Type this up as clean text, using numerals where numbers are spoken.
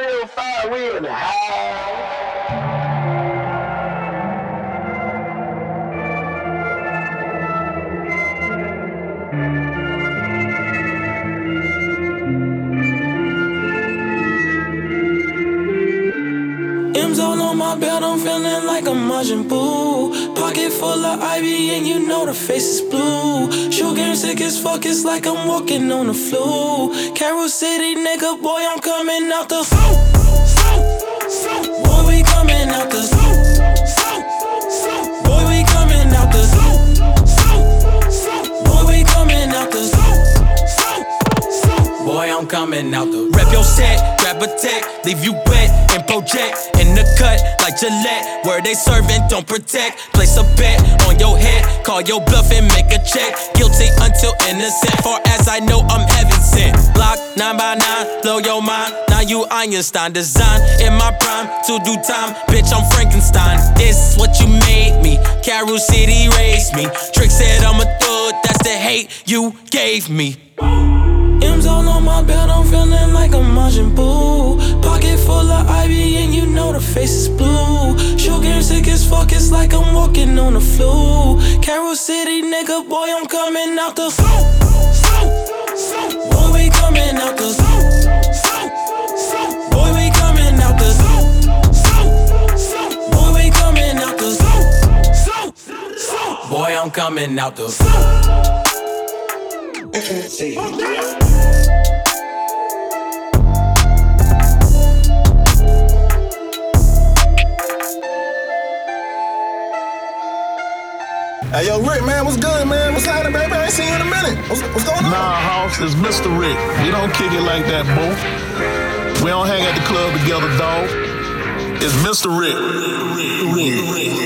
305, we in the house. M's all on my belt, I'm feeling like a Majin Buu. Pocket full of ivy and you know the face is blue. Sugar sick as fuck, it's like I'm walking on the flu. Carol City, nigga, boy, I'm coming out the boy, we coming out the boy, we coming out the boy, we coming out the boy, I'm coming out the rep your set, grab a tech, leave you wet and project in the cut like Gillette. Where they serving, don't protect. Place a bet on your head, call your bluff and make a check. Guilty until innocent, far as I know I'm heaven sent. Block 9 by 9, blow your mind. Now you Einstein, design in my prime to do time. Bitch, I'm Frankenstein. This what you made me. Carol City raised me. Trick said I'm a thug, that's the hate you gave me. M's all on my belt, I'm feeling like a Majin Buu. Pocket full of ivy and you know the face is blue. Sugar sick as fuck, it's like I'm walking on the flu. Carol City, nigga, boy, I'm coming out the boy, we coming out the boy, we coming out the boy, we coming out the boy, I'm coming out the Hey, yo, Rick, man, what's good, man? What's happening, baby? I ain't seen you in a minute. What's going on? Nah, Hoss, it's Mr. Rick. We don't kick it like that, boo. We don't hang at the club together, dog. It's Mr. Rick.